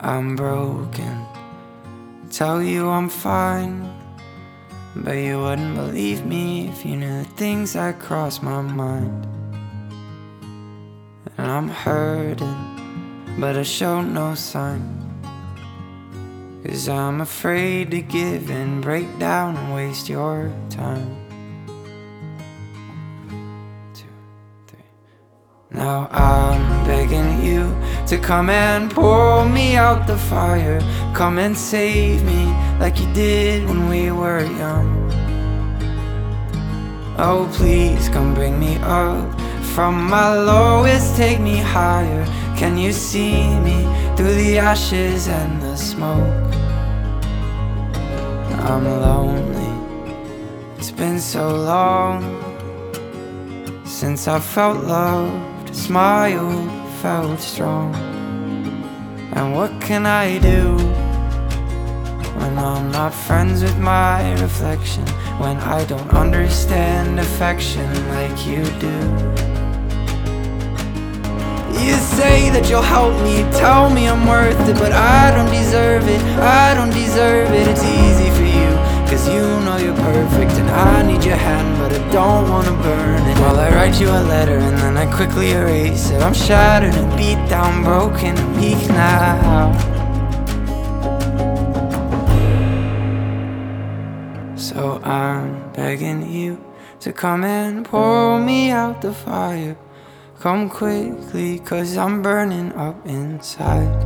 I'm broken. Tell you I'm fine, but you wouldn't believe me if you knew the things that cross my mind. And I'm hurting, but I show no sign, 'cause I'm afraid to give in, break down and waste your time. 2, 3. Now I'm begging you to come and pull me out the fire. Come and save me like you did when we were young. Oh please come bring me up from my lowest, take me higher. Can you see me through the ashes and the smoke? I'm lonely, it's been so long since I felt loved, smiled, felt strong. And what can I do when I'm not friends with my reflection, when I don't understand affection like you do? You say that you'll help me, tell me I'm worth it, but I don't deserve it, I don't deserve it. It's easy for you, 'cause you know you're perfect, and I need your hand, but I don't wanna burn it. While I write you a letter and then I quickly erase it. I'm shattered and beat down, broken and weak now. So I'm begging you to come and pull me out the fire. Come quickly, 'cause I'm burning up inside.